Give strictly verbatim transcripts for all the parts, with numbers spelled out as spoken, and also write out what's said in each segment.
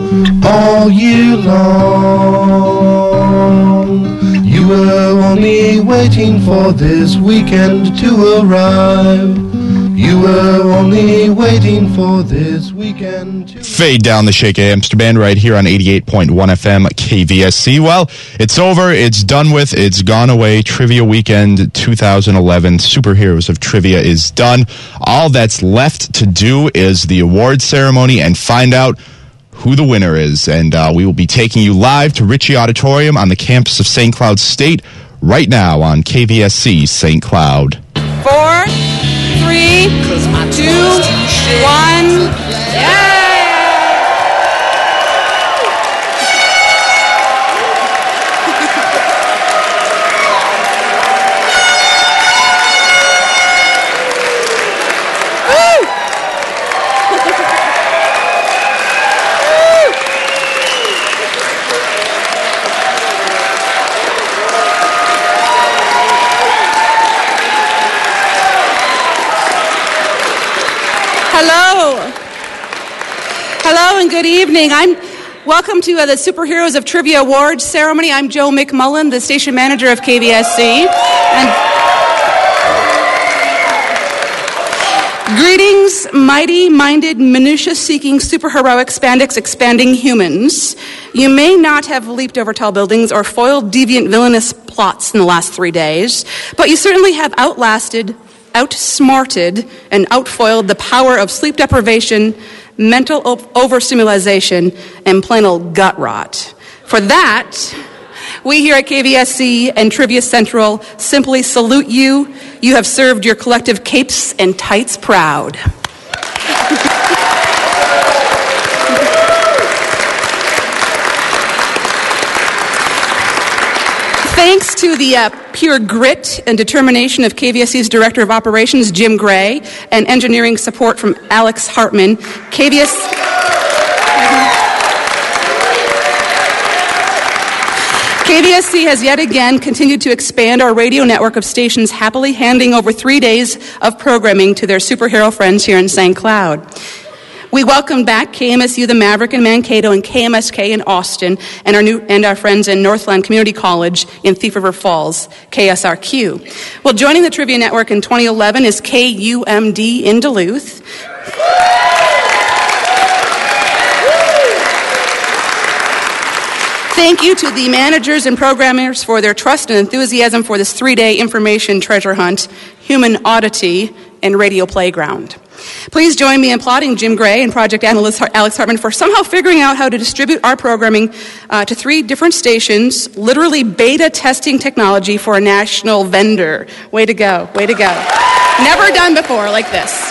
all year long. You were only waiting for this weekend to arrive. You were only waiting for this weekend to... Fade down the Shake Amster Band right here on eighty-eight point one F M K V S C. Well, it's over. It's done with. It's gone away. Trivia Weekend twenty eleven Superheroes of Trivia is done. All that's left to do is the award ceremony and find out who the winner is. And uh, we will be taking you live to Ritchie Auditorium on the campus of Saint Cloud State right now on K V S C Saint Cloud. Four, three, two, one, yeah! Hello. Hello and good evening. I'm welcome to uh, the Superheroes of Trivia Awards ceremony. I'm Jo McMullen, the station manager of K V S C. And greetings, mighty-minded, minutia-seeking, superheroic, spandex-expanding humans. You may not have leaped over tall buildings or foiled deviant, villainous plots in the last three days, but you certainly have outlasted, outsmarted, and outfoiled the power of sleep deprivation, mental overstimulation, and plain old gut rot. For that, we here at K V S C and Trivia Central simply salute you. You have served your collective capes and tights proud. Thanks to the uh, pure grit and determination of K V S C's Director of Operations, Jim Gray, and engineering support from Alex Hartman, K V S... K V S C has yet again continued to expand our radio network of stations, happily handing over three days of programming to their superhero friends here in Saint Cloud. We welcome back K M S U The Maverick in Mankato and K M S K in Austin, and our new and our friends in Northland Community College in Thief River Falls, K S R Q. Well, joining the Trivia Network in twenty eleven is K U M D in Duluth. Thank you to the managers and programmers for their trust and enthusiasm for this three-day information treasure hunt, human oddity, and radio playground. Please join me in applauding Jim Gray and project analyst Alex Hartman for somehow figuring out how to distribute our programming uh, to three different stations, literally beta testing technology for a national vendor. Way to go, way to go. Never done before like this.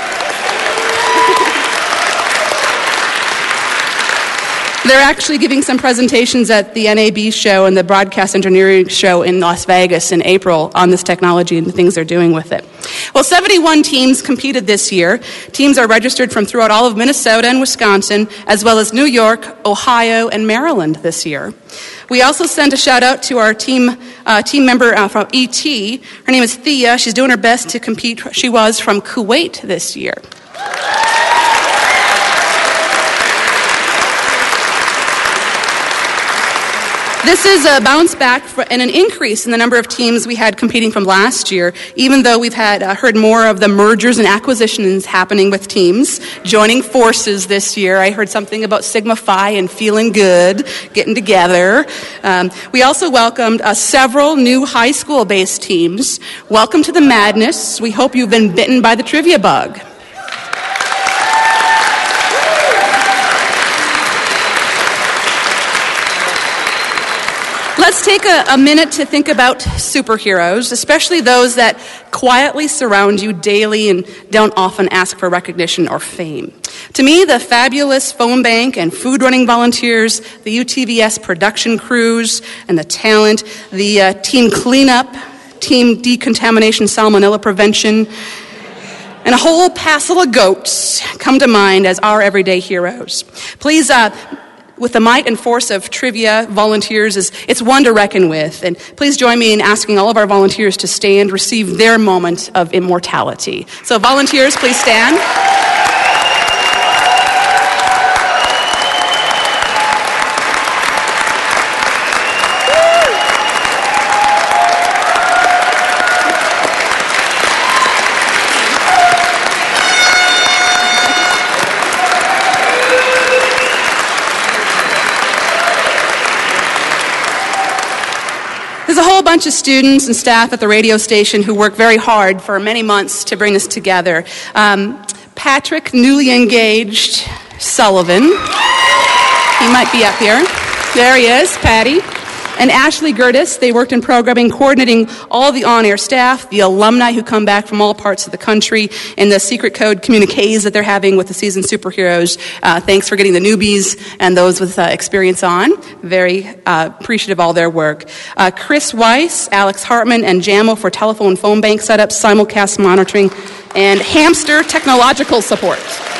They're actually giving some presentations at the N A B show and the Broadcast Engineering show in Las Vegas in April on this technology and the things they're doing with it. Well, seventy-one teams competed this year. Teams are registered from throughout all of Minnesota and Wisconsin, as well as New York, Ohio, and Maryland this year. We also sent a shout out to our team uh, team member uh, from E T. Her name is Thea. She's doing her best to compete. She was from Kuwait this year. This is a bounce back for, and an increase in the number of teams we had competing from last year, even though we've had uh, heard more of the mergers and acquisitions happening with teams joining forces this year. I heard something about Sigma Phi and feeling good, getting together. Um, we also welcomed uh, several new high school-based teams. Welcome to the madness. We hope you've been bitten by the trivia bug. Let's take a, a minute to think about superheroes, especially those that quietly surround you daily and don't often ask for recognition or fame. To me, the fabulous phone bank and food running volunteers, the U T V S production crews, and the talent, the uh, team cleanup, team decontamination, salmonella prevention, and a whole passel of goats come to mind as our everyday heroes. Please, uh, with the might and force of trivia volunteers, is it's one to reckon with. And please join me in asking all of our volunteers to stand, receive their moment of immortality. So volunteers, please stand. bunch of students and staff at the radio station who worked very hard for many months to bring this together. Um, Patrick, newly engaged Sullivan. He might be up here. There he is, Patty. And Ashley Gertis. They worked in programming, coordinating all the on-air staff, the alumni who come back from all parts of the country, and the secret code communiques that they're having with the seasoned superheroes. Uh, thanks for getting the newbies and those with uh, experience on. Very uh, appreciative of all their work. Uh, Chris Weiss, Alex Hartman, and Jammo for telephone phone bank setups, simulcast monitoring, and Hamster technological support.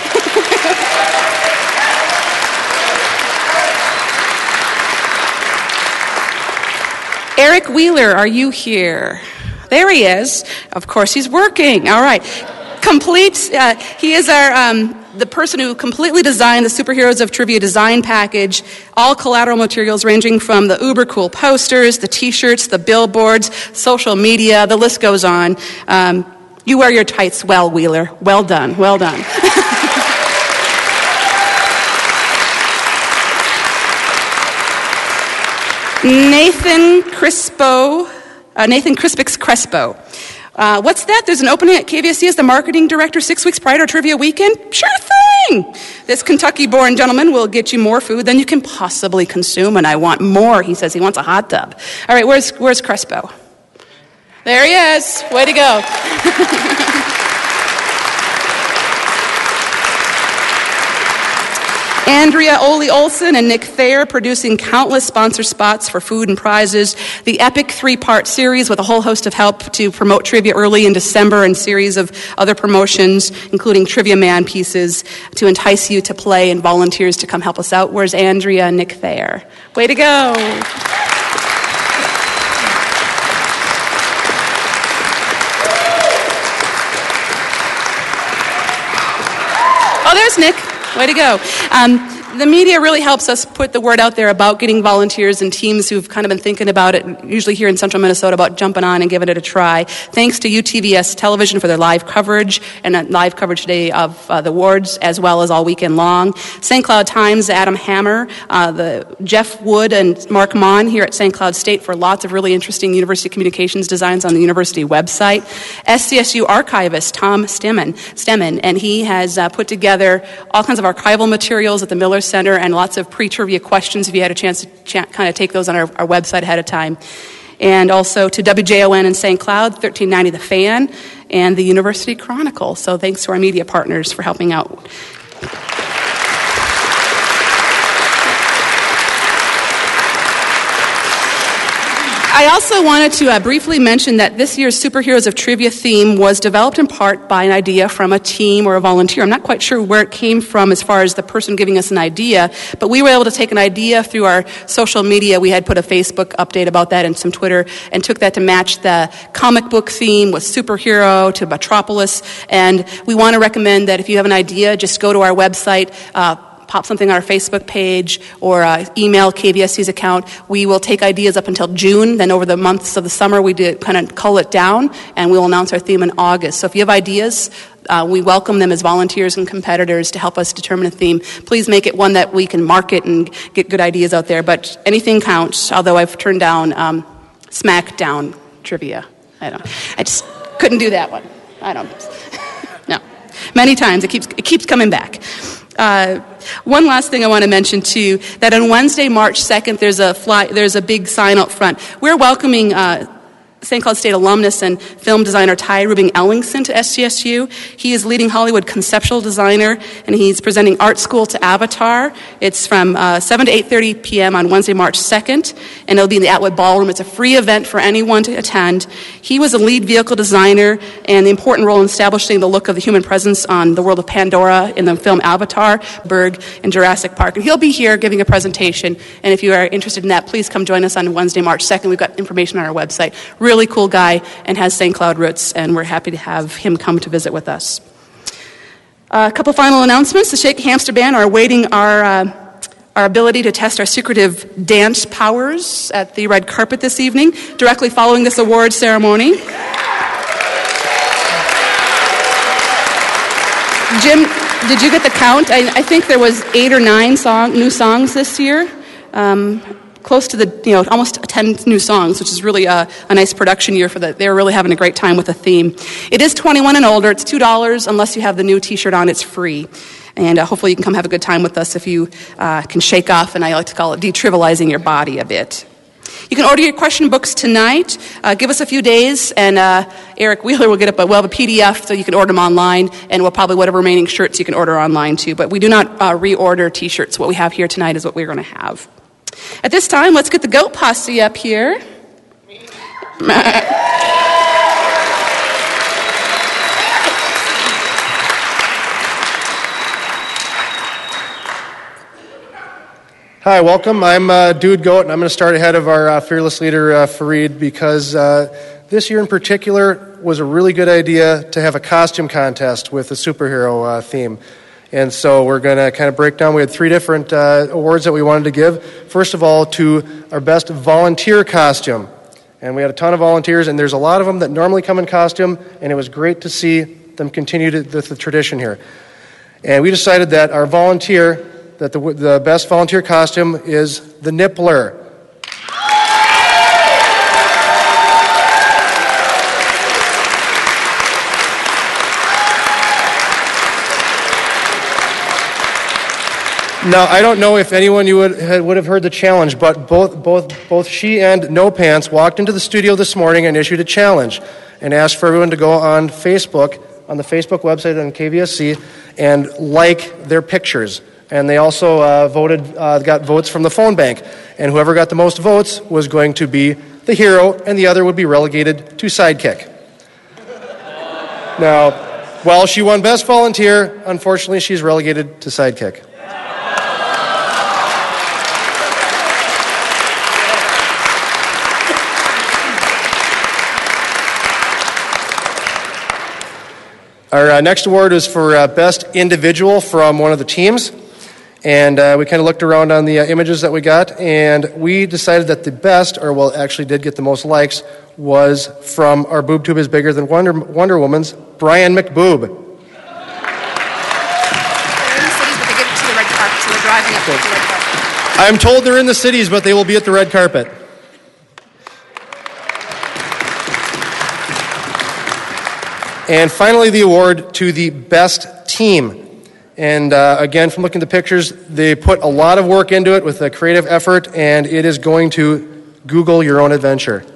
Eric Wheeler, are you here? There he is. Of course, he's working. All right. Complete. Uh, he is our um, the person who completely designed the Superheroes of Trivia design package. All collateral materials ranging from the uber cool posters, the T-shirts, the billboards, social media. The list goes on. Um, you wear your tights well, Wheeler. Well done. Well done. Nathan Crispo, uh, Nathan Crispix Crespo. Uh, what's that? There's an opening at K V S C as the marketing director six weeks prior to Trivia Weekend? Sure thing! This Kentucky-born gentleman will get you more food than you can possibly consume, and I want more. He says he wants a hot tub. All right, where's, where's Crespo? There he is. Way to go. Andrea Ole Olsen and Nick Thayer producing countless sponsor spots for food and prizes. The epic three-part series with a whole host of help to promote trivia early in December and series of other promotions, including Trivia Man pieces to entice you to play and volunteers to come help us out. Where's Andrea and Nick Thayer? Way to go. Oh, there's Nick. Way to go. Um, the media really helps us put the word out there about getting volunteers and teams who've kind of been thinking about it, usually here in central Minnesota, about jumping on and giving it a try. Thanks to U T V S Television for their live coverage, and a live coverage today of uh, the awards, as well as all weekend long. Saint Cloud Times, Adam Hammer, uh, the Jeff Wood and Mark Mon here at Saint Cloud State for lots of really interesting university communications designs on the university website. S C S U archivist Tom Stemmen, Stemmen and he has uh, put together all kinds of archival materials at the Miller Center and lots of pre-trivia questions if you had a chance to ch- kind of take those on our, our website ahead of time. And also to W J O N in Saint Cloud, thirteen ninety The Fan, and the University Chronicle. So thanks to our media partners for helping out. I also wanted to uh, briefly mention that this year's Superheroes of Trivia theme was developed in part by an idea from a team or a volunteer. I'm not quite sure where it came from as far as the person giving us an idea, but we were able to take an idea through our social media. We had put a Facebook update about that and some Twitter, and took that to match the comic book theme with superhero to Metropolis. And we want to recommend that if you have an idea, just go to our website, uh, pop something on our Facebook page, or uh, email K V S C's account. We will take ideas up until June. Then over the months of the summer, we did kind of cull it down, and we'll announce our theme in August. So if you have ideas, uh, we welcome them as volunteers and competitors to help us determine a theme. Please make it one that we can market and get good ideas out there. But anything counts, although I've turned down um, Smackdown trivia. I don't. I just couldn't do that one. I don't. No. Many times. It keeps, it keeps coming back. Uh, one last thing I want to mention too, that on Wednesday, March second, there's a fly, there's a big sign out front. We're welcoming uh, Saint Cloud State alumnus and film designer Ty Rubing Ellingson to S C S U. He is leading Hollywood conceptual designer, and he's presenting Art School to Avatar. It's from uh, seven to eight thirty p.m. on Wednesday, March second, and it'll be in the Atwood Ballroom. It's a free event for anyone to attend. He was a lead vehicle designer and the important role in establishing the look of the human presence on the world of Pandora in the film Avatar, Berg, and Jurassic Park. And he'll be here giving a presentation, and if you are interested in that, please come join us on Wednesday, March second. We've got information on our website. Really Really cool guy and has Saint Cloud roots, and we're happy to have him come to visit with us. Uh, a couple final announcements. The Shake Hamster Band are awaiting our uh, our ability to test our secretive dance powers at the red carpet this evening, directly following this award ceremony. Jim, did you get the count? I, I think there was eight or nine song, new songs this year. Um, close to the, you know, almost ten new songs, which is really a, a nice production year for that. They're really having a great time with the theme. It is twenty-one and older. It's two dollars. Unless you have the new t-shirt on, it's free. And uh, hopefully you can come have a good time with us if you uh, can shake off, and I like to call it detrivializing your body a bit. You can order your question books tonight. Uh, give us a few days, and uh, Eric Wheeler will get it, but we'll have a P D F so you can order them online, and we'll probably whatever remaining shirts you can order online too. But we do not uh, reorder t-shirts. What we have here tonight is what we're going to have. At this time, let's get the Goat Posse up here. Hi, welcome. I'm uh, Dude Goat, and I'm going to start ahead of our uh, fearless leader, uh, Fareed, because uh, this year in particular was a really good idea to have a costume contest with a superhero uh, theme. And so we're going to kind of break down. We had three different uh, awards that we wanted to give. First of all, to our best volunteer costume. And we had a ton of volunteers, and there's a lot of them that normally come in costume, and it was great to see them continue to, the, the tradition here. And we decided that our volunteer... that the, the best volunteer costume is the Nippler. Now, I don't know if anyone you would, would have heard the challenge, but both, both, both she and No Pants walked into the studio this morning and issued a challenge and asked for everyone to go on Facebook, on the Facebook website on K V S C, and like their pictures. And they also uh, voted, uh, got votes from the phone bank. And whoever got the most votes was going to be the hero, and the other would be relegated to sidekick. Now, while she won Best Volunteer, unfortunately she's relegated to sidekick. Our uh, next award is for uh, Best Individual from one of the teams. And uh, we kind of looked around on the uh, images that we got, and we decided that the best, or well, actually did get the most likes, was from our Boob Tube is Bigger Than Wonder, Wonder Woman's Brian McBoob. They're in the cities, but they get to the red carpet, so they're driving up to the red carpet. I'm told they're in the cities, but they will be at the red carpet. And finally, the award to the best team. And uh, again, from looking at the pictures, they put a lot of work into it with a creative effort, and it is going to Google Your Own Adventure.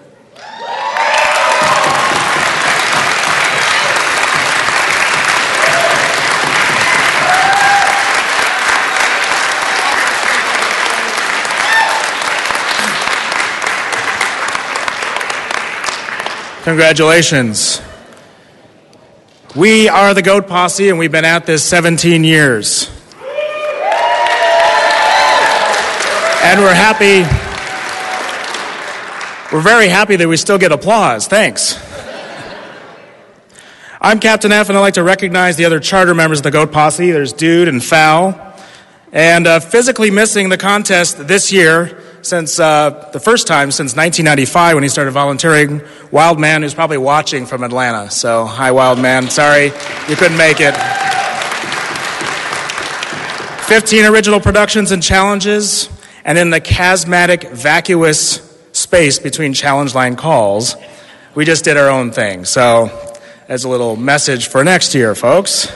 Congratulations. We are the Goat Posse, and we've been at this seventeen years. And we're happy, we're very happy that we still get applause. Thanks. I'm Captain F, and I'd like to recognize the other charter members of the Goat Posse. There's Dude and Foul. And uh, physically missing the contest this year, since uh, the first time since nineteen ninety-five when he started volunteering, Wild Man, who's probably watching from Atlanta. So, hi, Wild Man. Sorry you couldn't make it. fifteen original productions and challenges, and in the chasmatic, vacuous space between challenge line calls, we just did our own thing. So, as a little message for next year, folks.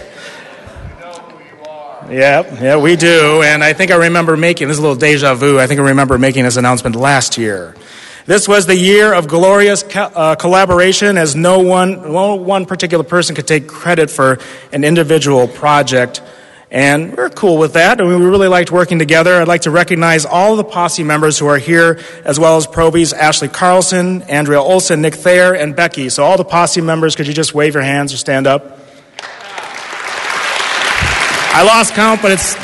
Yeah, yeah, we do, and I think I remember making, this is a little deja vu, I think I remember making this announcement last year. This was the year of glorious co- uh, collaboration, as no one, no one particular person could take credit for an individual project, and we're cool with that, and we really liked working together. I'd like to recognize all the Posse members who are here, as well as Probies, Ashley Carlson, Andrea Olson, Nick Thayer, and Becky. So all the Posse members, could you just wave your hands or stand up? I lost count, but it's...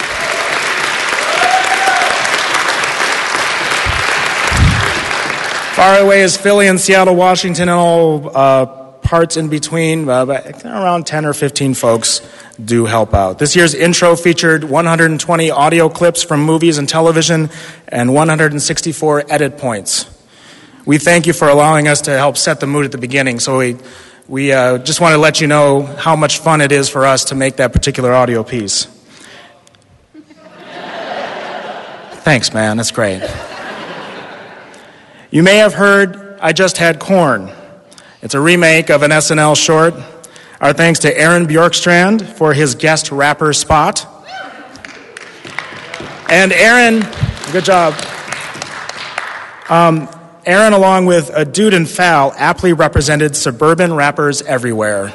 Far away is Philly and Seattle, Washington, and all uh, parts in between. Uh, but around ten or fifteen folks do help out. This year's intro featured one hundred twenty audio clips from movies and television and one hundred sixty-four edit points. We thank you for allowing us to help set the mood at the beginning. So we... We uh, just want to let you know how much fun it is for us to make that particular audio piece. Thanks, man. That's great. You may have heard I Just Had Corn. It's a remake of an S N L short. Our thanks to Aaron Bjorkstrand for his guest rapper spot. And Aaron, good job. Um, Aaron, along with a Dude and Fal, aptly represented suburban rappers everywhere.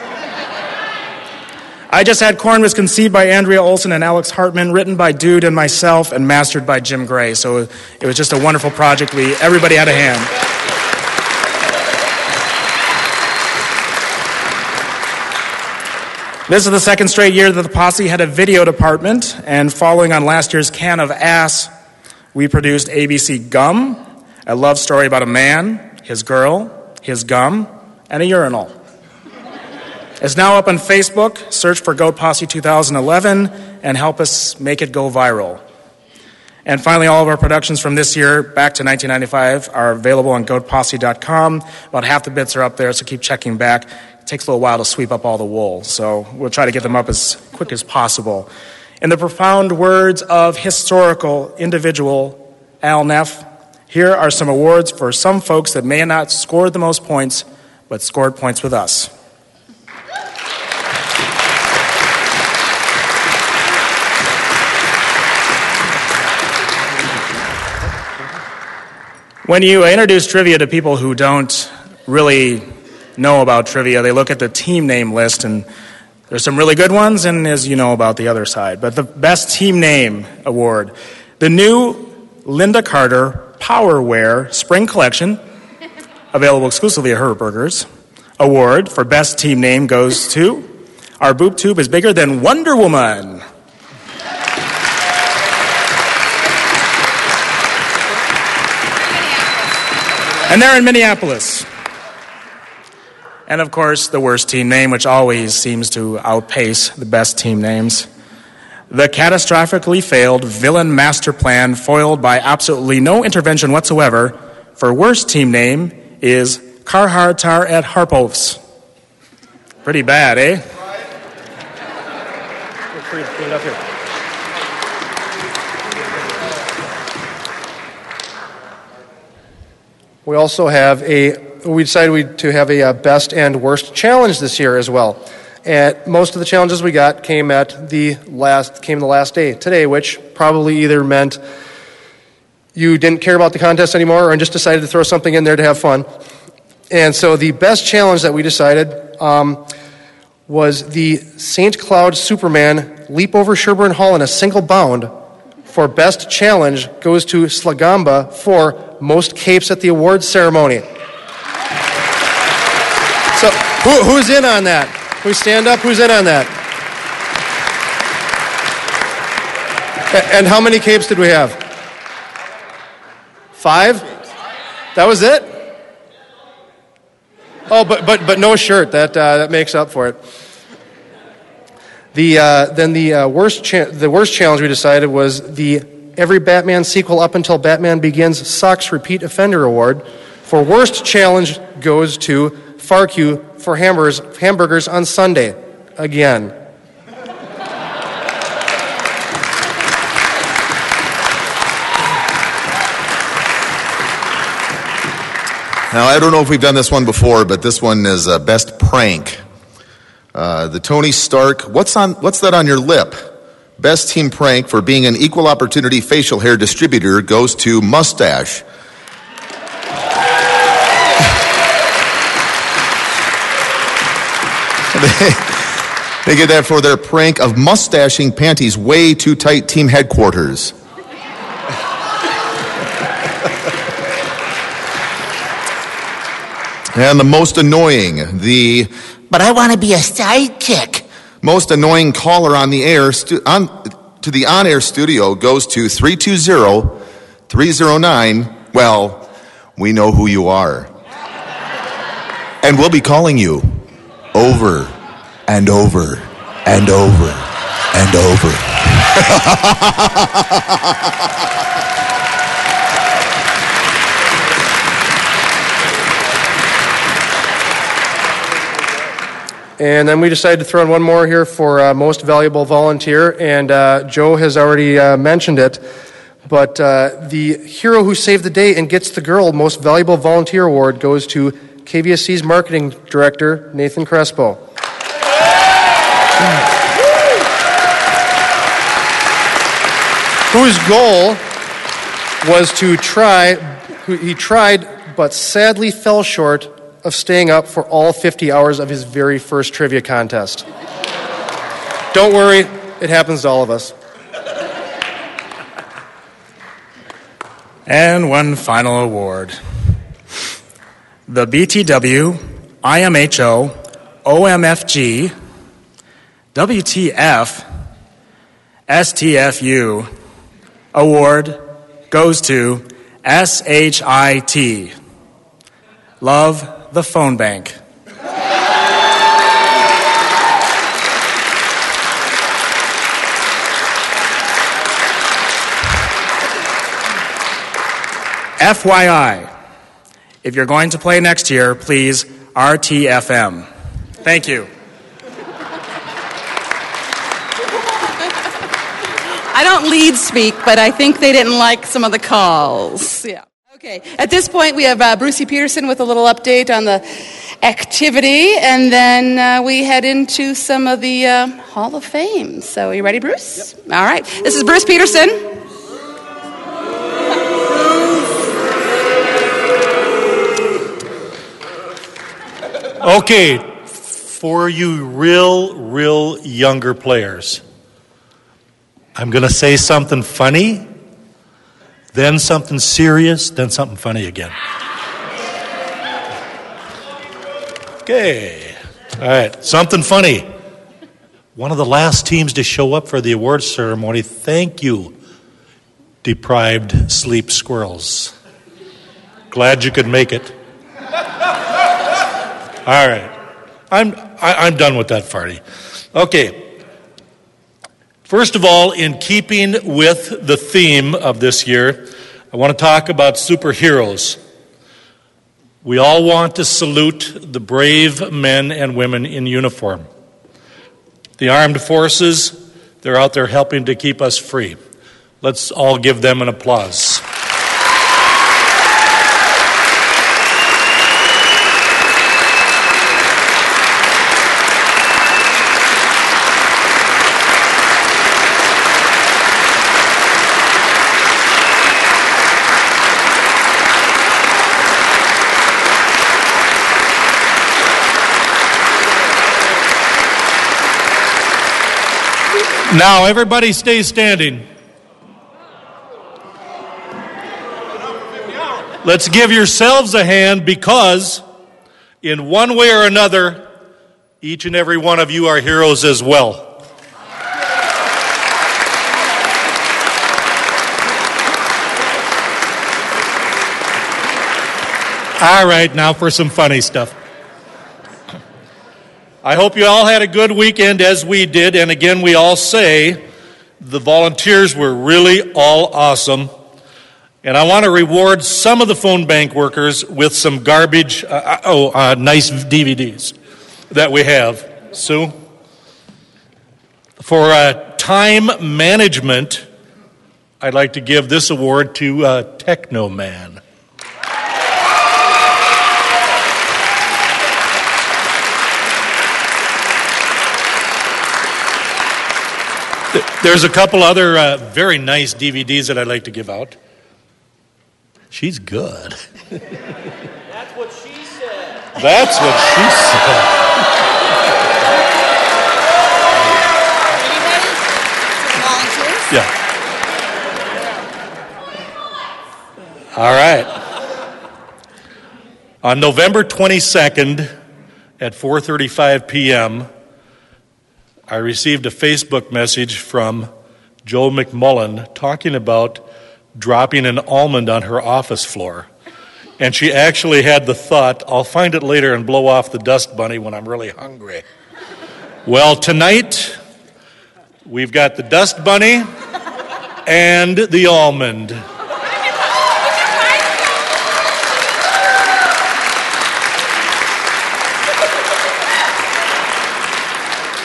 I Just Had Corn was conceived by Andrea Olson and Alex Hartman, written by Dude and myself, and mastered by Jim Gray. So it was just a wonderful project. We everybody had a hand. This is the second straight year that the Posse had a video department, and following on last year's Can of Ass, we produced A B C Gum, a love story about a man, his girl, his gum, and a urinal. It's now up on Facebook. Search for Goat Posse two thousand eleven and help us make it go viral. And finally, all of our productions from this year back to nineteen ninety-five are available on goat posse dot com. About half the bits are up there, so keep checking back. It takes a little while to sweep up all the wool, so we'll try to get them up as quick as possible. In the profound words of historical individual Al Neff, here are some awards for some folks that may have not scored the most points, but scored points with us. When you introduce trivia to people who don't really know about trivia, they look at the team name list, and there's some really good ones, and as you know about the other side. But the Best Team Name Award, the new Linda Carter Powerwear Spring Collection, available exclusively at Herberger's, award for Best Team Name goes to Our Boob Tube is Bigger Than Wonder Woman. And they're in Minneapolis. And of course, the worst team name, which always seems to outpace the best team names. The catastrophically failed villain master plan, foiled by absolutely no intervention whatsoever, for worst team name is Karhartar at Harpovs. Pretty bad, eh? Clean up here. We also have a, we decided we, to have a, a best and worst challenge this year as well. And most of the challenges we got came at the last, came the last day, today, which probably either meant you didn't care about the contest anymore or just decided to throw something in there to have fun. And so the best challenge that we decided um, was the Saint Cloud Superman leap over Sherburne Hall in a single bound. For best challenge goes to Slagamba for most capes at the awards ceremony. So who, who's in on that? Who stand up? Who's in on that? And how many capes did we have? Five? That was it? Oh, but but but no shirt. That uh, that makes up for it. The uh, then the uh, worst cha- the worst challenge we decided was the every Batman sequel up until Batman Begins sucks repeat offender award. For worst challenge goes to Farq for hamburgers hamburgers on Sunday again. Now, I don't know if we've done this one before, but this one is uh, best prank. Uh, the Tony Stark, what's on? What's that on your lip? Best team prank for being an equal opportunity facial hair distributor goes to Mustache. they, they get that for their prank of mustaching panties way too tight team headquarters. And the most annoying, the, but I want to be a sidekick. Most annoying caller on the air, stu- on, to the on-air studio goes to three two zero, three zero nine. Well, we know who you are. And we'll be calling you over and over and over and over. And then we decided to throw in one more here for uh, most valuable volunteer, and uh, Joe has already uh, mentioned it, But uh, the hero who saved the day and gets the girl Most Valuable Volunteer Award goes to K V S C's Marketing Director, Nathan Crespo. Whose goal was to try, who he tried but sadly fell short of staying up for all fifty hours of his very first trivia contest. Don't worry, it happens to all of us. And one final award. The B T W, I M H O, O M F G, W T F, S T F U award goes to S H I T. Love the Phone Bank. F Y I, if you're going to play next year, please R T F M. Thank you. I don't lead speak, but I think they didn't like some of the calls. Yeah. Okay. At this point, we have uh, Brucey Peterson with a little update on the activity, and then uh, we head into some of the uh, Hall of Fame. So, are you ready, Bruce? Yep. All right. This is Bruce Peterson. Okay, for you real, real younger players, I'm going to say something funny, then something serious, then something funny again. Okay, all right, something funny. One of the last teams to show up for the awards ceremony, thank you, deprived sleep squirrels. Glad you could make it. All right, I'm I, I'm done with that party. Okay, first of all, in keeping with the theme of this year, I want to talk about superheroes. We all want to salute the brave men and women in uniform. The armed forces, they're out there helping to keep us free. Let's all give them an applause. Now, everybody stay standing. Let's give yourselves a hand because, in one way or another, each and every one of you are heroes as well. All right, now for some funny stuff. I hope you all had a good weekend as we did, and again, we all say the volunteers were really all awesome. And I want to reward some of the phone bank workers with some garbage, uh, oh, uh, nice D V Ds that we have. Sue? For uh, time management, I'd like to give this award to uh, Techno Man. There's a couple other uh, very nice D V Ds that I'd like to give out. She's good. That's what she said. That's what she said. Volunteers? Yeah. All right. On November twenty-second at four thirty-five p.m., I received a Facebook message from Joe McMullen talking about dropping an almond on her office floor. And she actually had the thought, I'll find it later and blow off the dust bunny when I'm really hungry. Well, tonight, we've got the dust bunny and the almond.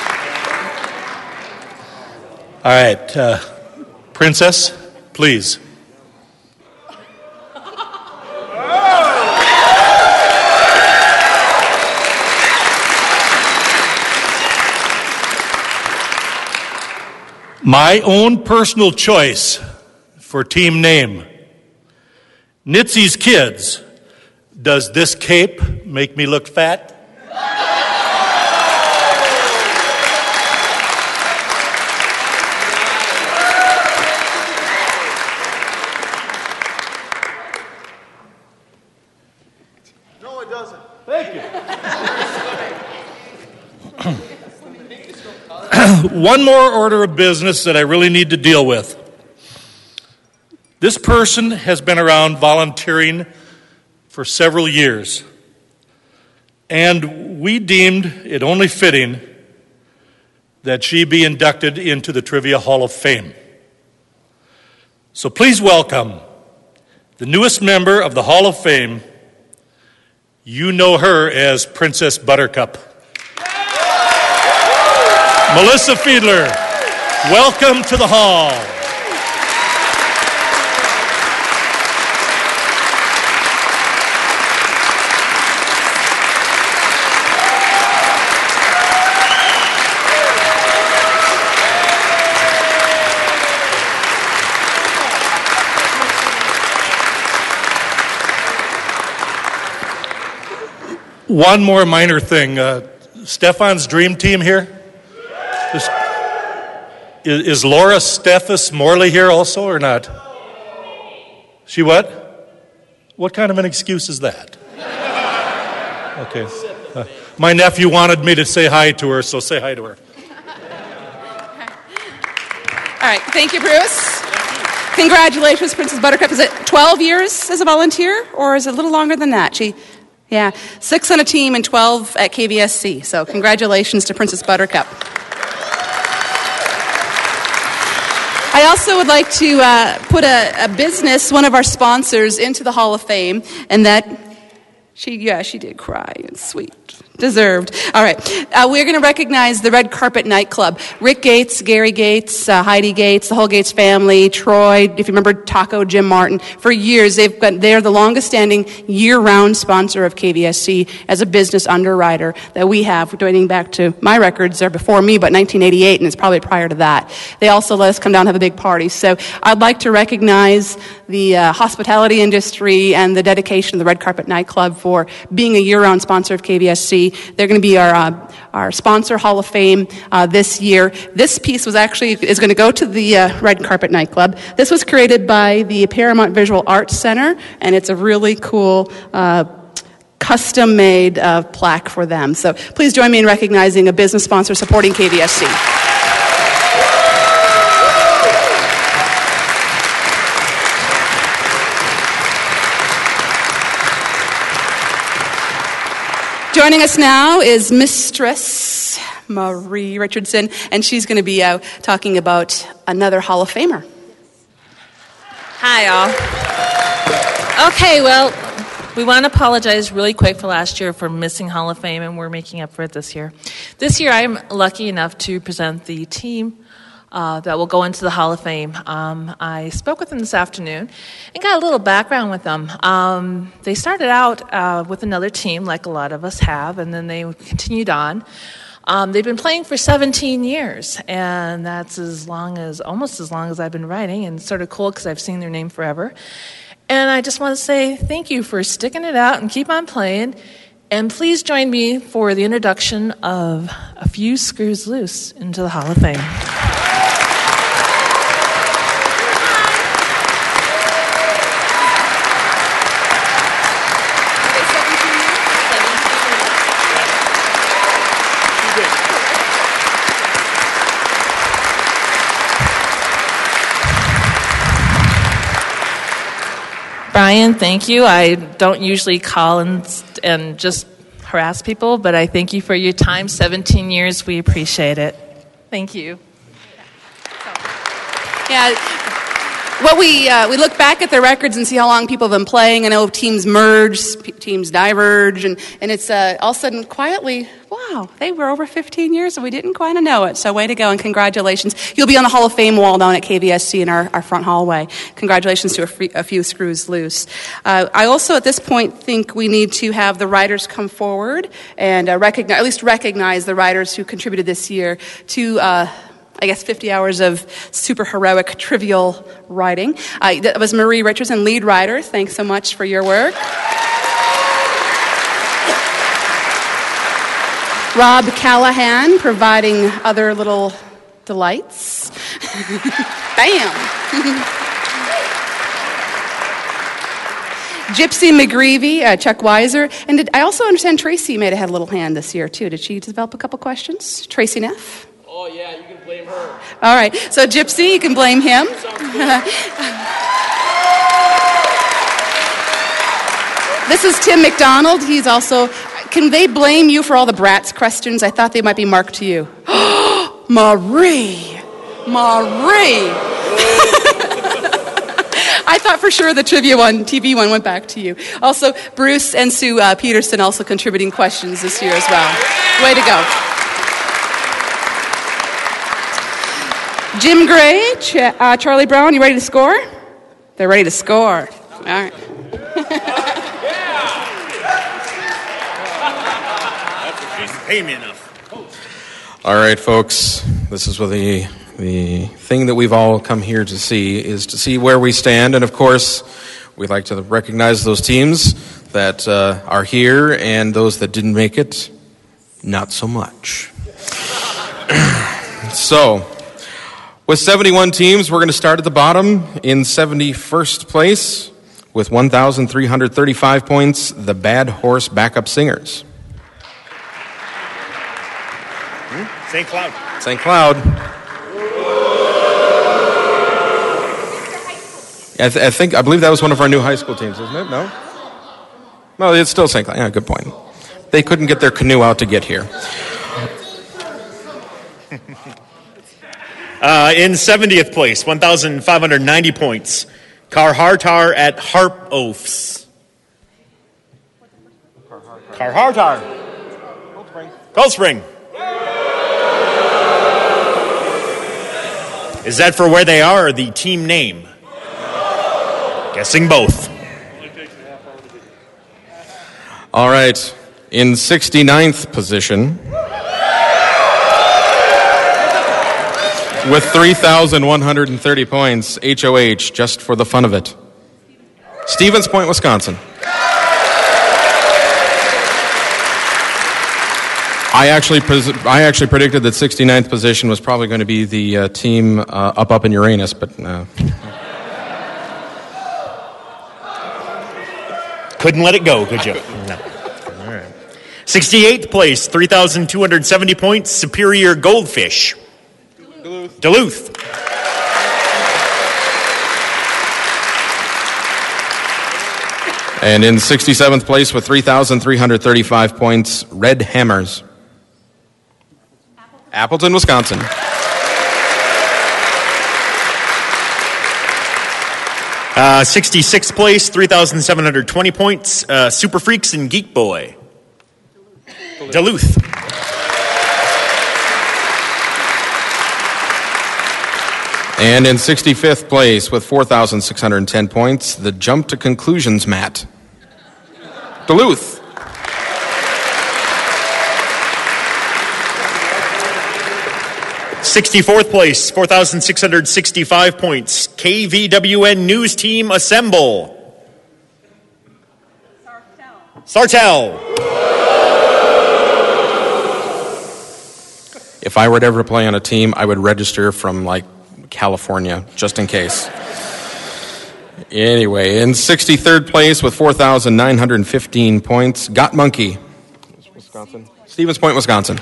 All right, uh, Princess, please. My own personal choice for team name. Nitsy's Kids. Does this cape make me look fat? No, it doesn't. Thank you. One more order of business that I really need to deal with. This person has been around volunteering for several years, and we deemed it only fitting that she be inducted into the Trivia Hall of Fame. So please welcome the newest member of the Hall of Fame. You know her as Princess Buttercup. Melissa Fiedler, welcome to the Hall. One more minor thing. Uh, Stefan's dream team here? Is, is Laura Steffes Morley here also or not? She what? What kind of an excuse is that? Okay. Uh, my nephew wanted me to say hi to her, so say hi to her. All right. Thank you, Bruce. Congratulations, Princess Buttercup. Is it twelve years as a volunteer, or is it a little longer than that? She... Yeah, six on a team and twelve at K V S C. So congratulations to Princess Buttercup. I also would like to uh, put a, a business, one of our sponsors, into the Hall of Fame, and that she, yeah, she did cry. It's sweet. Deserved. All right. Uh, we're going to recognize the Red Carpet Nightclub. Rick Gates, Gary Gates, uh, Heidi Gates, the whole Gates family, Troy, if you remember Taco, Jim Martin. For years, they've got, they're the longest-standing year-round sponsor of K V S C as a business underwriter that we have, dating back to my records. They're before me, but nineteen eighty-eight, and it's probably prior to that. They also let us come down and have a big party. So I'd like to recognize the uh, hospitality industry and the dedication of the Red Carpet Nightclub for being a year-round sponsor of K V S C. They're going to be our uh, our sponsor Hall of Fame uh, this year. This piece was actually is going to go to the uh, Red Carpet Nightclub. This was created by the Paramount Visual Arts Center, and it's a really cool uh, custom-made uh, plaque for them. So please join me in recognizing a business sponsor supporting K V S C. Joining us now is Mistress Marie Richardson, and she's going to be uh, talking about another Hall of Famer. Hi, all. Okay, well, we want to apologize really quick for last year for missing Hall of Fame, and we're making up for it this year. This year, I'm lucky enough to present the team Uh, that will go into the Hall of Fame. Um, I spoke with them this afternoon and got a little background with them. Um, they started out uh, with another team, like a lot of us have, and then they continued on. Um, they've been playing for seventeen years, and that's as long as, almost as long as I've been writing, and it's sort of cool because I've seen their name forever. And I just want to say thank you for sticking it out and keep on playing. And please join me for the introduction of A Few Screws Loose into the Hall of Fame. Brian, thank you. I don't usually call and, and just harass people, but I thank you for your time. seventeen years, we appreciate it. Thank you. Yeah, what we uh, we look back at the records and see how long people have been playing. I know teams merge, teams diverge, and, and it's uh, all of a sudden quietly, wow, they were over fifteen years and we didn't quite know it. So way to go and congratulations. You'll be on the Hall of Fame wall down at K V S C in our, our front hallway. Congratulations to a, free, a few screws loose. Uh, I also at this point think we need to have the writers come forward and uh, recognize, at least recognize the writers who contributed this year to uh, I guess, fifty hours of super heroic trivial writing. Uh, that was Marie Richardson, lead writer. Thanks so much for your work. Rob Callahan providing other little delights. Bam! Gypsy McGreevy, uh, Chuck Weiser, and did, I also understand Tracy may have had a little hand this year too. Did she develop a couple questions? Tracy Neff? Oh, yeah, you can blame her. All right, so Gypsy, you can blame him. This is Tim McDonald. He's also, can they blame you for all the Bratz questions? I thought they might be marked to you. Marie! Marie! I thought for sure the trivia one, T V one, went back to you. Also, Bruce and Sue uh, Peterson also contributing questions this year as well. Way to go. Jim Gray, Ch- uh, Charlie Brown, you ready to score? They're ready to score. All right. Pay me enough. All right, folks. This is what the the thing that we've all come here to see is to see where we stand, and of course, we'd like to recognize those teams that uh, are here and those that didn't make it. Not so much. So, with seventy-one teams, we're going to start at the bottom in seventy-first place with one thousand three hundred thirty-five points. The Bad Horse Backup Singers. Saint Cloud. Saint Cloud. I, th- I think, I believe that was one of our new high school teams, isn't it? No? No, it's still Saint Cloud. Yeah, good point. They couldn't get their canoe out to get here. Uh, in seventieth place, one thousand five hundred ninety points, Carhartar at Harp Oafs. Carhartar. Cold Spring. Cold Spring. Is that for where they are or the team name? Guessing both. All right. In sixty-ninth position, with three thousand one hundred thirty points, H O H, just for the fun of it. Stevens Point, Wisconsin. I actually pres- I actually predicted that sixty-ninth position was probably going to be the uh, team uh, up up in Uranus, but uh, couldn't let it go, could you? No. All right. sixty-eighth place, three thousand two hundred seventy points, Superior Goldfish. Duluth. Duluth. And in sixty-seventh place with three thousand three hundred thirty-five points, Red Hammers. Appleton, Wisconsin. Uh, sixty-sixth place, three thousand seven hundred twenty points, uh, Super Freaks and Geek Boy. Duluth. Duluth. And in sixty-fifth place with four thousand six hundred ten points, the Jump to Conclusions Mat. Duluth. sixty-fourth place, four thousand six hundred sixty-five points, K V W N News Team Assemble. Sartell. If I were to ever play on a team, I would register from, like, California, just in case. Anyway, in sixty-third place with four thousand nine hundred fifteen points, Got Monkey. Wisconsin. Stevens Point, Wisconsin.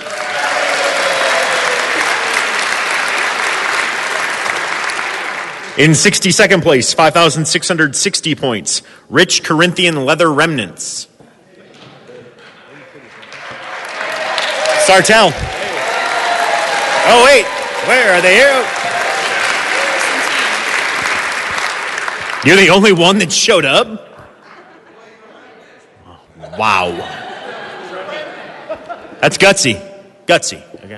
In sixty-second place, five thousand six hundred sixty points, Rich Corinthian Leather Remnants. Sartell. Oh, wait. Where are they here? You're the only one that showed up? Wow. That's gutsy. Gutsy. Okay.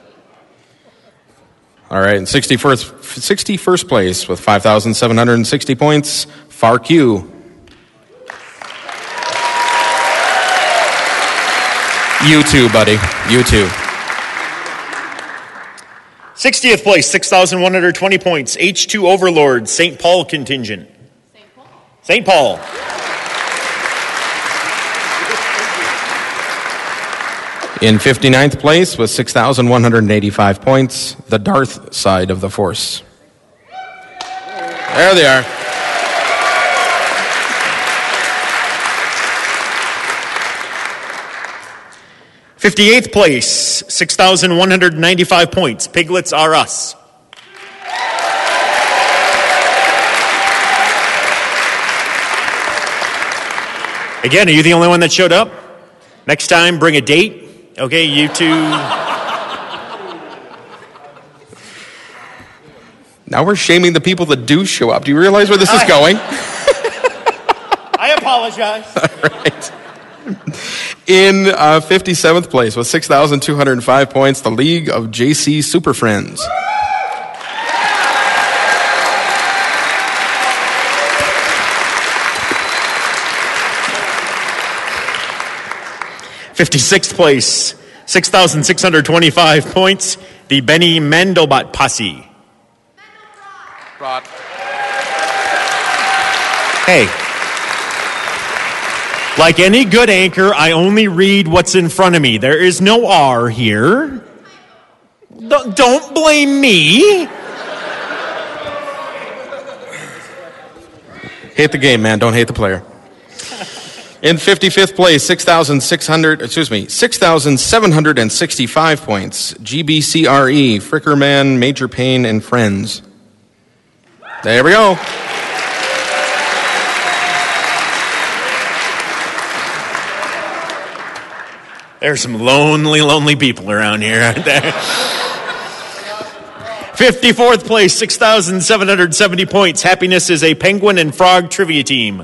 All right, in sixty-first, sixty-first place with five thousand seven hundred sixty points, F A R Q. You too, buddy. You too. sixtieth place, six thousand one hundred twenty points, H two Overlord, Saint Paul contingent. Saint Paul. Saint Paul. In fifty-ninth place with six thousand one hundred eighty-five points, the Darth side of the force. There they are. fifty-eighth place, six thousand one hundred ninety-five points, Piglets Are Us. Again, are you the only one that showed up? Next time, bring a date. Okay, you two. Now we're shaming the people that do show up. Do you realize where this is going? I apologize. All right. In uh, fifty-seventh place with six thousand two hundred five points, the League of J C Super Friends. fifty-sixth place, six thousand six hundred twenty-five points, the Benny Mandelbot Posse. Rod. Hey, like any good anchor, I only read what's in front of me. There is no R here. Don't, don't blame me. Hate the game, man. Don't hate the player. In fifty-fifth place, six thousand six hundred, excuse me, six thousand seven hundred sixty-five points, G B C R E, Frickerman, Major Payne, and Friends. There we go. There's some lonely, lonely people around here, aren't there? fifty-fourth place, six thousand seven hundred seventy points, Happiness is a Penguin and Frog trivia team.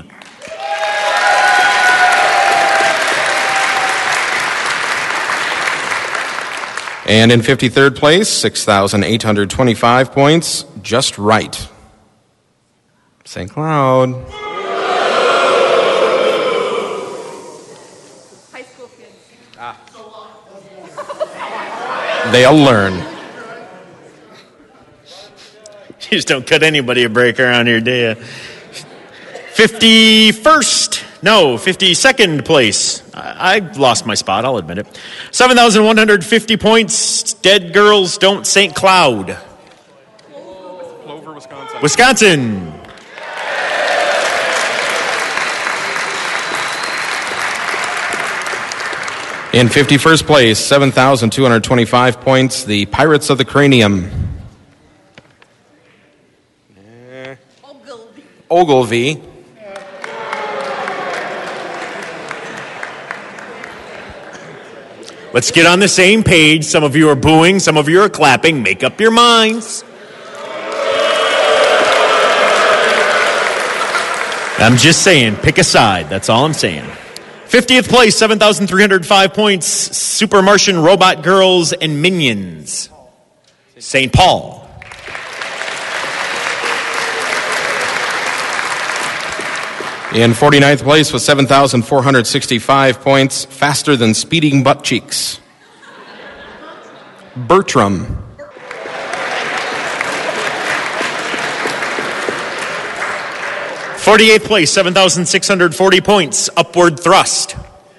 And in fifty-third place, six thousand eight hundred twenty-five points, Just Right. Saint Cloud. High school kids. Ah. They'll learn. You just don't cut anybody a break around here, do you? fifty-first, no, fifty-second place. I, I lost my spot, I'll admit it. seven thousand one hundred fifty points, Dead Girls Don't Saint Cloud. Clover, Wisconsin. Wisconsin. In fifty-first place, seven thousand two hundred twenty-five points, the Pirates of the Cranium. Ogilvy. Ogilvy. Let's get on the same page. Some of you are booing, some of you are clapping. Make up your minds. I'm just saying, pick a side. That's all I'm saying. fiftieth place, seven thousand three hundred five points, Super Martian Robot Girls and Minions. Saint Paul. In forty-ninth place with seven thousand four hundred sixty-five points, Faster Than Speeding Butt Cheeks. Bertram. forty-eighth place, seven thousand six hundred forty points, Upward Thrust.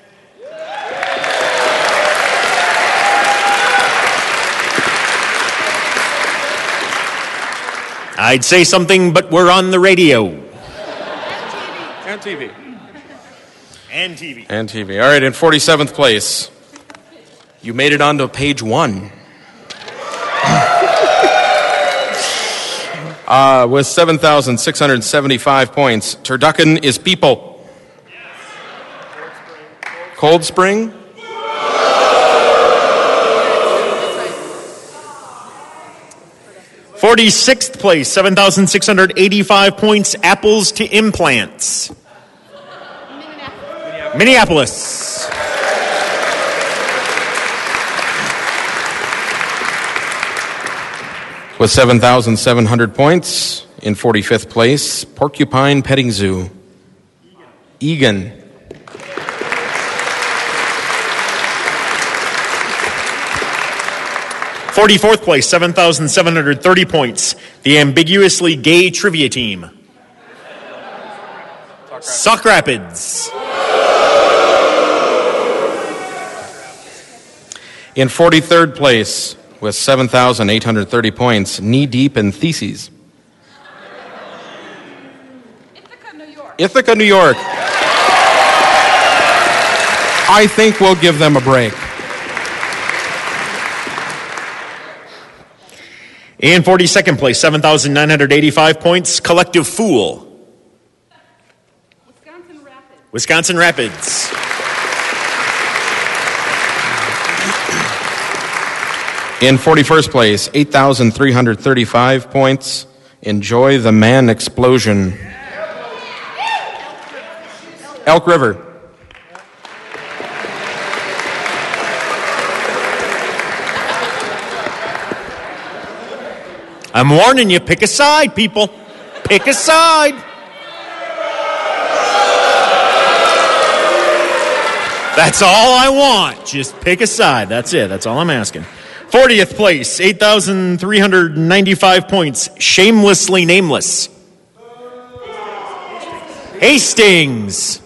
I'd say something, but we're on the radio. And T V. And T V. And T V. All right, in forty-seventh place, you made it onto page one. uh, with seven thousand six hundred seventy-five points, Turducken is People. Cold Spring. forty-sixth place, seven thousand six hundred eighty-five points, Apples to Implants. Minneapolis. With seven thousand seven hundred points, in forty-fifth place, Porcupine Petting Zoo. Egan. forty-fourth place, seven thousand seven hundred thirty points. The ambiguously gay trivia team. Sauk Rapids. In forty-third place, with seven thousand eight hundred thirty points, Knee Deep in Theses. Ithaca, New York. Ithaca, New York. I think we'll give them a break. In forty-second place, seven thousand nine hundred eighty-five points, Collective Fool. Wisconsin Rapids. Wisconsin Rapids. In forty-first place, eight thousand three hundred thirty-five points, Enjoy the Man Explosion. Elk River. I'm warning you, pick a side, people. Pick a side. That's all I want. Just pick a side. That's it. That's all I'm asking. fortieth place, eight thousand three hundred ninety-five points, Shamelessly Nameless. Hastings.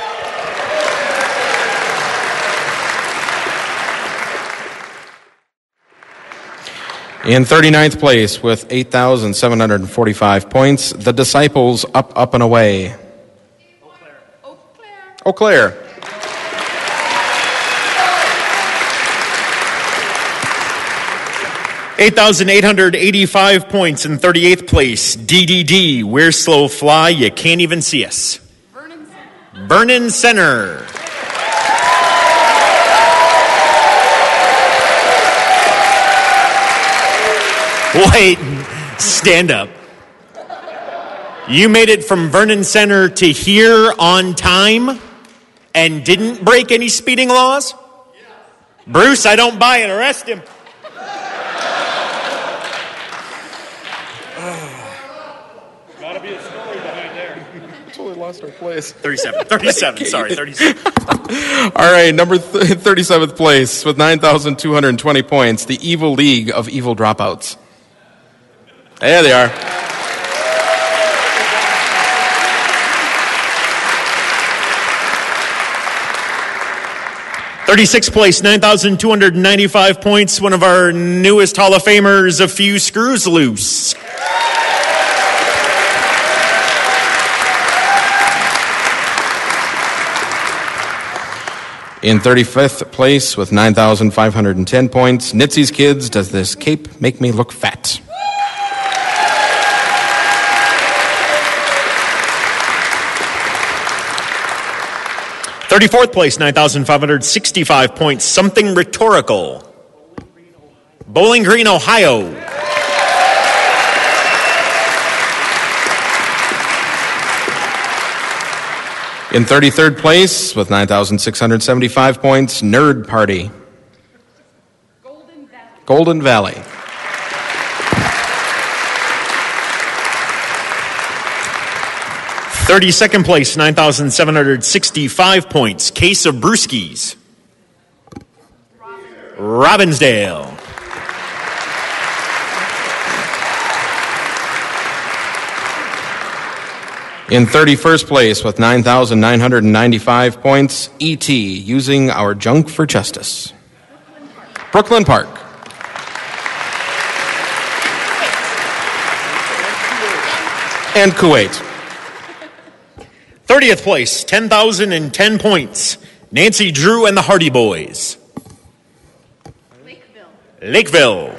In thirty-ninth place, with eight thousand seven hundred forty-five points, The Disciples, Up, Up, and Away. Eau Claire. Eau Claire. eight thousand eight hundred eighty-five points in thirty-eighth place, D D D, We're Slow Fly, You Can't Even See Us. Vernon Center. Vernon Center. Wait, stand up. You made it from Vernon Center to here on time and didn't break any speeding laws? Bruce, I don't buy it. Arrest him. Gotta be a story behind there. Totally lost our place. thirty-seven. thirty-seven. Sorry, thirty-seven. All right, number th- thirty-seventh place with nine thousand two hundred twenty points, The Evil League of Evil Dropouts. There they are. thirty-sixth place, nine thousand two hundred ninety-five points, one of our newest Hall of Famers, A Few Screws Loose. In thirty-fifth place with nine thousand five hundred ten points, Nitsy's Kids, Does This Cape Make Me Look Fat? thirty-fourth place, nine thousand five hundred sixty-five points, Something Rhetorical. Bowling Green, Ohio. In thirty-third place with nine thousand six hundred seventy-five points, Nerd Party. Golden Valley. Golden Valley. thirty-second place, nine thousand seven hundred sixty-five points, Case of Brewskis. Robbinsdale. In thirty-first place with nine thousand nine hundred ninety-five points, E T, Using Our Junk for Justice. Brooklyn Park. And Kuwait. thirtieth place, ten thousand ten points, Nancy Drew and the Hardy Boys. Lakeville. Lakeville.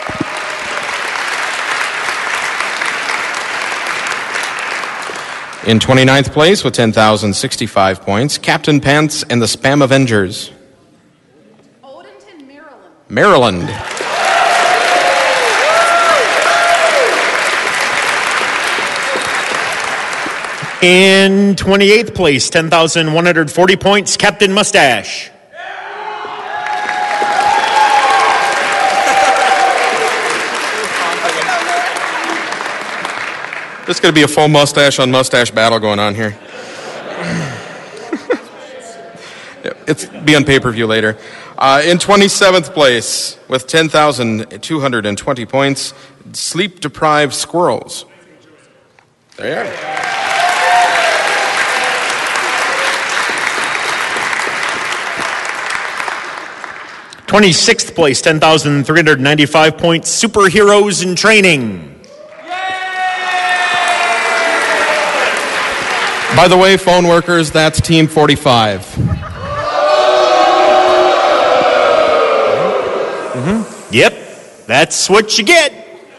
In twenty-ninth place with ten thousand sixty-five points, Captain Pants and the Spam Avengers. Odenton, Maryland. Maryland. In twenty-eighth place, ten thousand one hundred forty points, Captain Mustache. There's going to be a full mustache on mustache battle going on here. It's be on pay-per-view later. Uh, in twenty-seventh place, with ten thousand two hundred twenty points, Sleep-Deprived Squirrels. There you are. twenty-sixth place, ten thousand three hundred ninety-five points, Superheroes in Training. By the way, phone workers, that's Team forty-five. Mm-hmm. Yep, that's what you get.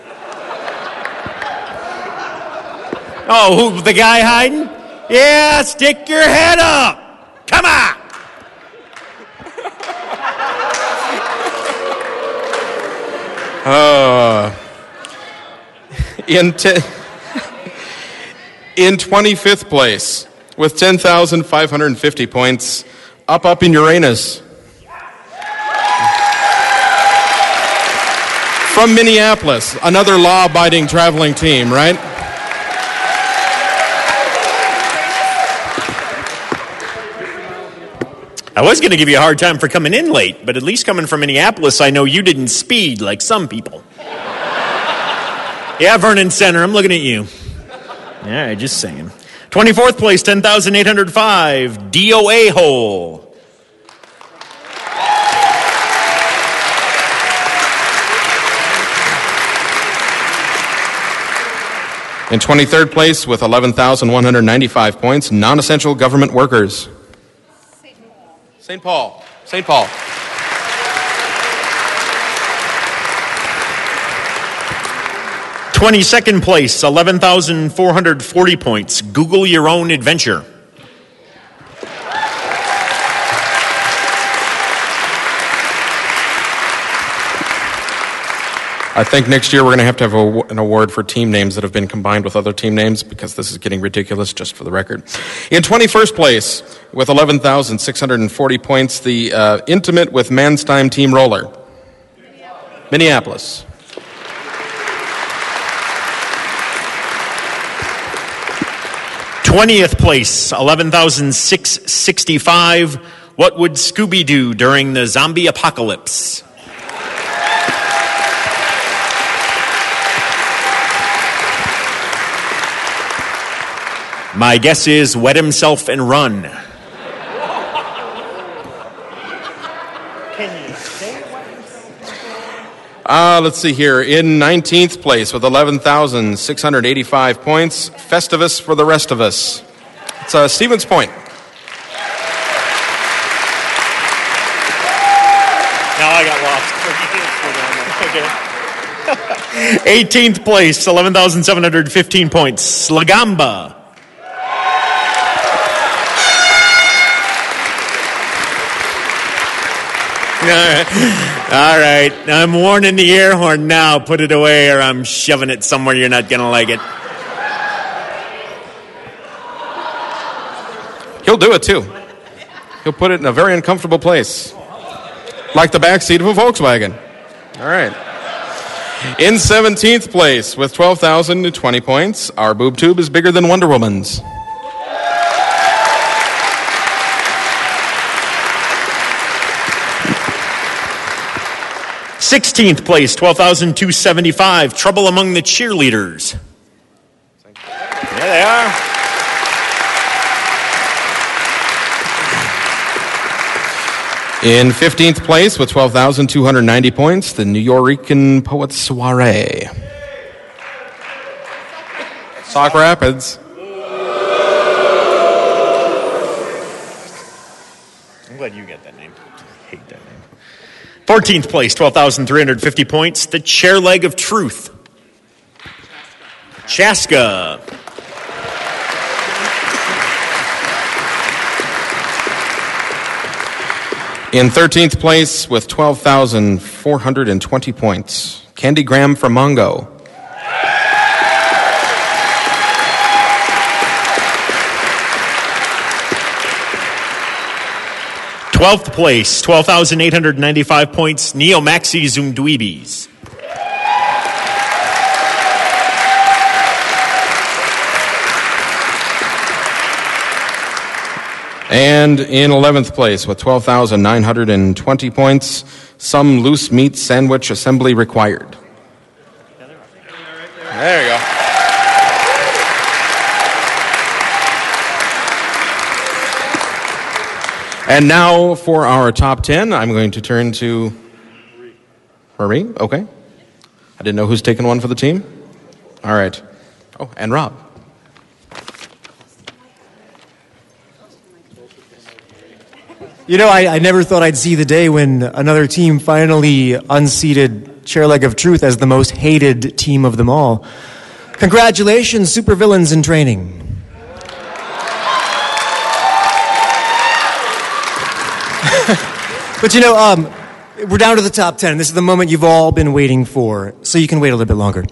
Oh, who, the guy hiding? Yeah, stick your head up. Come on. Uh, in te- in twenty-fifth place, with ten thousand five hundred fifty points, Up Up in Uranus. From Minneapolis, another law-abiding traveling team, right? I was going to give you a hard time for coming in late, but at least coming from Minneapolis, I know you didn't speed like some people. Yeah, Vernon Center, I'm looking at you. All right, just saying. twenty-fourth place, ten thousand eight hundred five, D O A Hole. In twenty-third place, with eleven thousand one hundred ninety-five points, Non-Essential Government Workers. Saint Paul. Saint Paul. twenty-second place, eleven thousand four hundred forty points, Google Your Own Adventure. I think next year we're going to have to have a, an award for team names that have been combined with other team names, because this is getting ridiculous, just for the record. In twenty-first place, with eleven thousand six hundred forty points, the uh, Intimate with Manstein Team Roller. Minneapolis. twentieth place, eleven thousand six hundred sixty-five. What would Scooby do during the zombie apocalypse? My guess is wet himself and run. Can you say wet himself? Uh, let's see here. In nineteenth place, with eleven thousand six hundred eighty-five points, Festivus for the Rest of Us. It's uh, Stevens Point. Now I got lost. Okay. eighteenth place, eleven thousand seven hundred fifteen points, Slagamba. All right. All right. I'm warning the air horn now. Put it away, or I'm shoving it somewhere you're not going to like it. He'll do it, too. He'll put it in a very uncomfortable place. Like the back seat of a Volkswagen. All right. In seventeenth place, with twelve thousand twenty points, our boob tube is bigger than Wonder Woman's. sixteenth place, twelve thousand two hundred seventy-five, Trouble Among the Cheerleaders. There they are. In fifteenth place, with twelve thousand two hundred ninety points, the Nuyorican Poets Soiree. Sauk Rapids. I'm glad you got that name. I hate that name. fourteenth place, twelve thousand three hundred fifty points, the Chair Leg of Truth. Chaska. In thirteenth place, with twelve thousand four hundred twenty points, Candy Graham from Mongo. twelfth place, twelve thousand eight hundred ninety-five points, Neo Maxi Zumdweebies. And in eleventh place with twelve thousand nine hundred twenty points, some loose meat sandwich assembly required. There you go. And now for our top ten, I'm going to turn to Marie. Okay. I didn't know who's taking one for the team. All right. Oh, and Rob. You know, I, I never thought I'd see the day when another team finally unseated Chairleg of Truth as the most hated team of them all. Congratulations, supervillains in training. But you know, um, we're down to the top ten. This is the moment you've all been waiting for, so you can wait a little bit longer.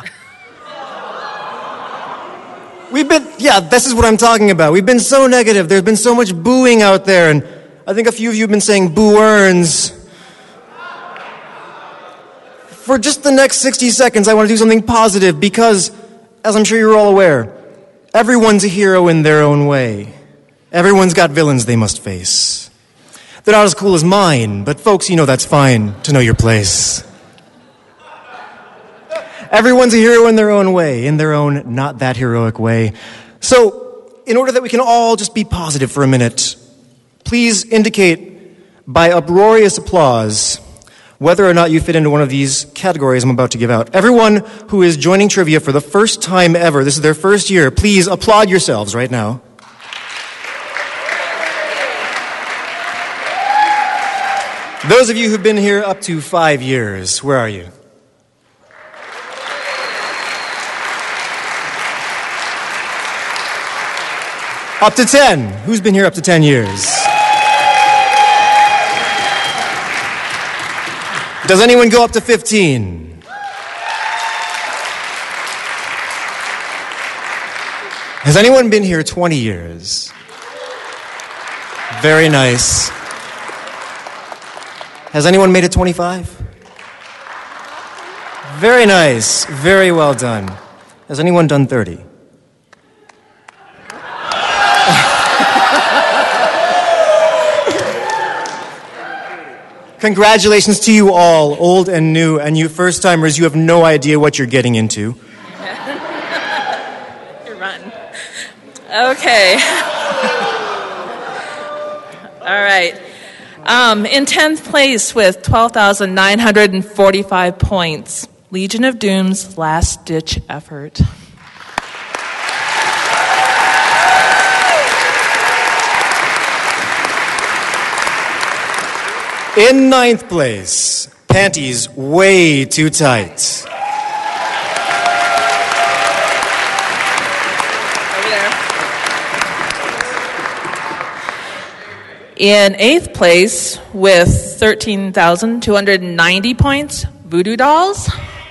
We've been, yeah, this is what I'm talking about. We've been so negative. There's been so much booing out there, and I think a few of you have been saying boo earns. For just the next sixty seconds, I want to do something positive because, as I'm sure you're all aware, everyone's a hero in their own way. Everyone's got villains they must face. They're not as cool as mine, but folks, you know that's fine to know your place. Everyone's a hero in their own way, in their own not that heroic way. So, in order that we can all just be positive for a minute, please indicate by uproarious applause whether or not you fit into one of these categories I'm about to give out. Everyone who is joining trivia for the first time ever, this is their first year, please applaud yourselves right now. Those of you who've been here up to five years, where are you? Up to ten. Who's been here up to ten years? Does anyone go up to fifteen? Has anyone been here twenty years? Very nice. Has anyone made it twenty-five? Very nice. Very well done. Has anyone done thirty? Congratulations to you all, old and new, and you first-timers, you have no idea what you're getting into. You're rotten. Okay. All right. Um, in tenth place with twelve thousand nine hundred forty-five points, Legion of Doom's last-ditch effort. In ninth place, panties way too tight. Over there. In eighth place with thirteen thousand two hundred ninety points, Voodoo Dolls.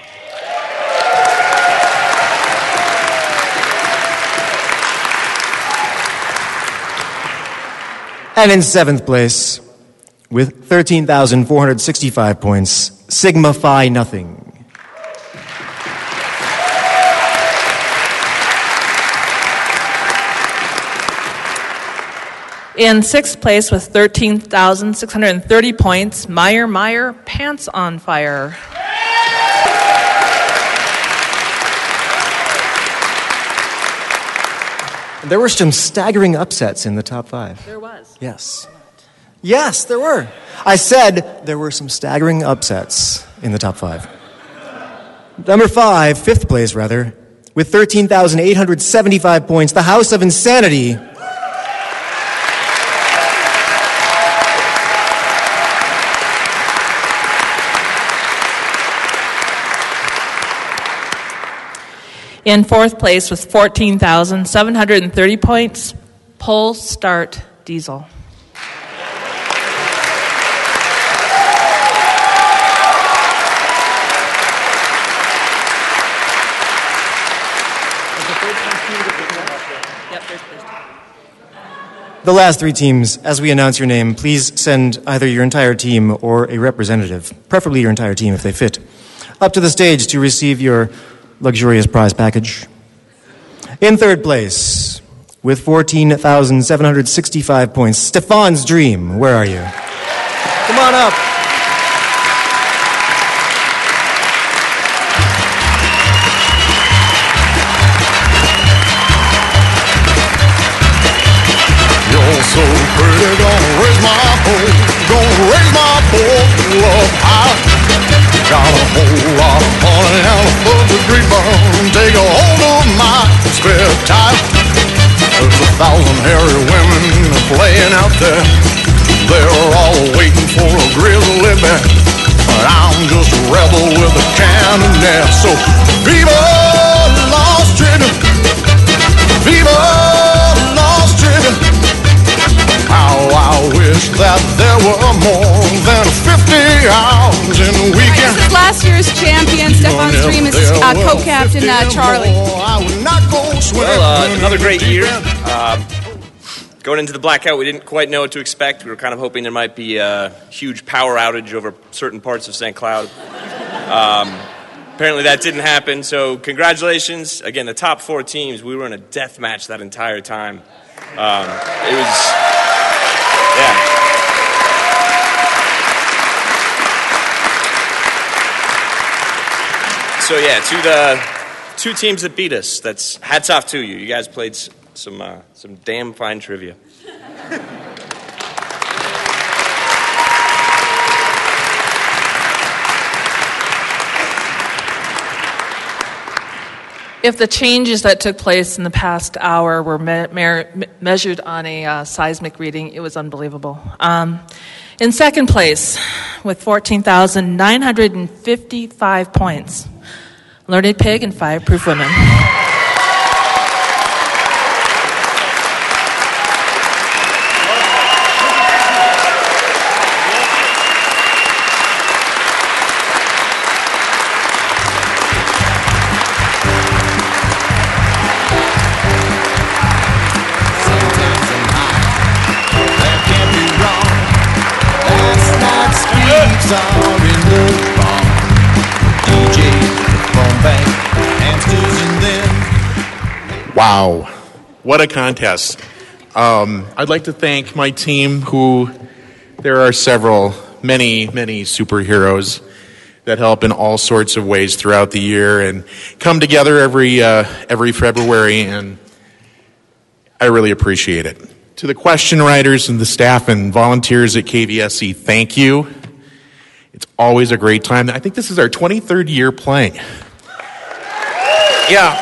And in seventh place, with thirteen thousand four hundred sixty-five points, Sigma Phi Nothing. In sixth place with thirteen thousand six hundred thirty points, Meyer Meyer Pants on Fire. There were some staggering upsets in the top five. There was. Yes. Yes, there were. I said there were some staggering upsets in the top five. Number five, fifth place rather, with thirteen thousand eight hundred seventy-five points, the House of Insanity. In fourth place with fourteen thousand seven hundred thirty points, Pull Start Diesel. The last three teams, as we announce your name, please send either your entire team or a representative, preferably your entire team if they fit, up to the stage to receive your luxurious prize package. In third place, with fourteen thousand seven hundred sixty-five points. Stefan's Dream, where are you? Come on up. You're so pretty, gonna raise my boat, gonna raise my boat up high. Got a whole lot of money out above the greenbaum, take a hold of my spare tire. There's a thousand hairy women playing out there, they're all waiting for a grizzly bear. But I'm just a rebel with a cannonair. So Viva Las Trivia, Viva Las Trivia. How I wish that there were more than fifty hours in a weekend. This is last year's champion, Stefan's Dream. This is uh, co-captain uh, Charlie. Well, uh, another great year. Uh, going into the blackout, we didn't quite know what to expect. We were kind of hoping there might be a huge power outage over certain parts of Saint Cloud. Um, apparently that didn't happen, so congratulations. Again, the top four teams, we were in a death match that entire time. Um, it was... Yeah. So yeah, to the two teams that beat us, that's hats off to you. You guys played some uh, some damn fine trivia. If the changes that took place in the past hour were me- me- measured on a uh, seismic reading, it was unbelievable. Um, in second place, with fourteen thousand nine hundred fifty-five points, Learned Pig and Fireproof Women. Wow, what a contest. Um, I'd like to thank my team, who there are several, many, many superheroes that help in all sorts of ways throughout the year and come together every uh, every February, and I really appreciate it. To the question writers and the staff and volunteers at K V S C, thank you. It's always a great time. I think this is our twenty-third year playing. Yeah.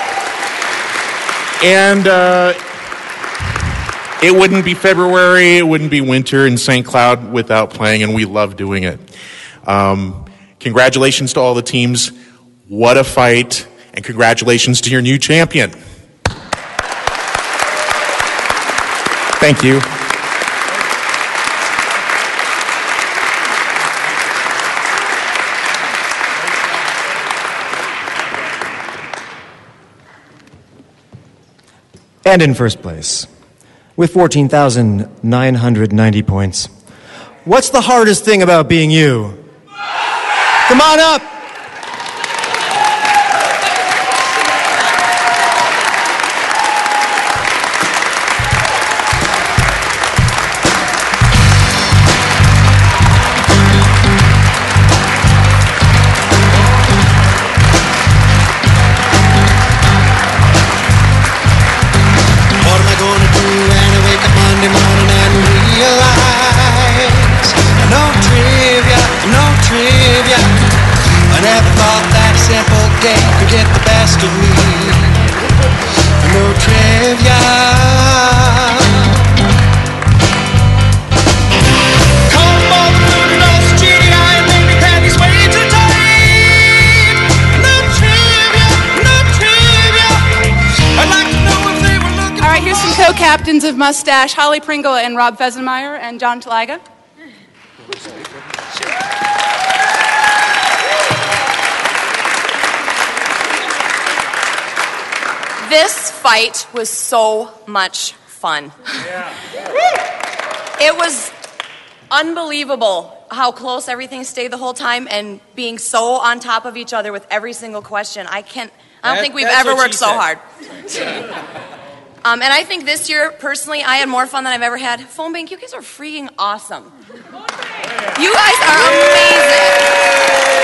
And uh, it wouldn't be February, it wouldn't be winter in Saint Cloud without playing, and we love doing it. Um, congratulations to all the teams. What a fight, and congratulations to your new champion. Thank you. And in first place, with fourteen thousand nine hundred ninety points, what's the hardest thing about being you? Come on up! Captains of Mustache, Holly Pringle and Rob Fesenmeyer, and John Talaga. This fight was so much fun. Yeah. It was unbelievable how close everything stayed the whole time and being so on top of each other with every single question. I can't, I don't that, think we've ever worked so said. hard. Um, and I think this year, personally, I had more fun than I've ever had. Phone Bank, you guys are freaking awesome. You guys are amazing.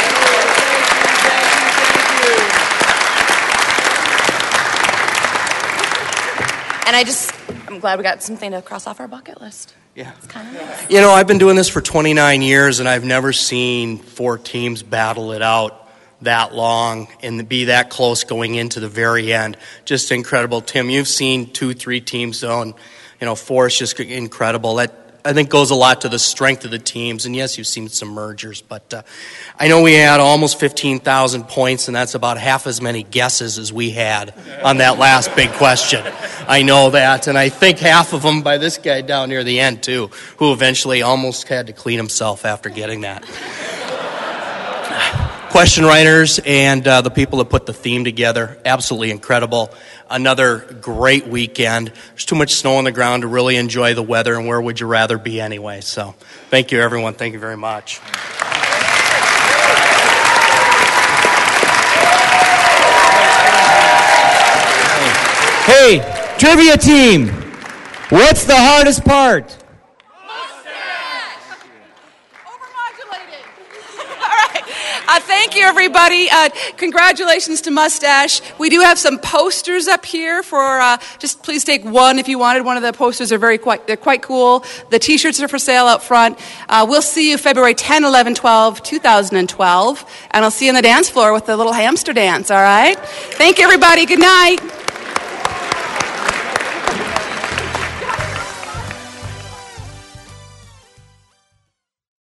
And I just, I'm glad we got something to cross off our bucket list. Yeah. It's kind of nice. You know, I've been doing this for twenty-nine years, and I've never seen four teams battle it out that long and be that close going into the very end. Just incredible. Tim, you've seen two, three teams zone. You know, four is just incredible. That, I think, goes a lot to the strength of the teams. And yes, you've seen some mergers, but uh, I know we had almost fifteen thousand points, and that's about half as many guesses as we had on that last big question. I know that, and I think half of them by this guy down near the end, too, who eventually almost had to clean himself after getting that. Question writers and uh, the people that put the theme together, absolutely incredible. Another great weekend. There's too much snow on the ground to really enjoy the weather, and where would you rather be anyway? So thank you, everyone. Thank you very much. Hey, trivia team, what's the hardest part? Uh, thank you, everybody. Uh, congratulations to Mustache. We do have some posters up here for, uh, just please take one if you wanted. One of the posters are very quite, they're quite cool. The t-shirts are for sale out front. Uh, we'll see you February tenth, eleventh, twelfth, twenty twelve. And I'll see you on the dance floor with the little hamster dance, all right? Thank you, everybody. Good night.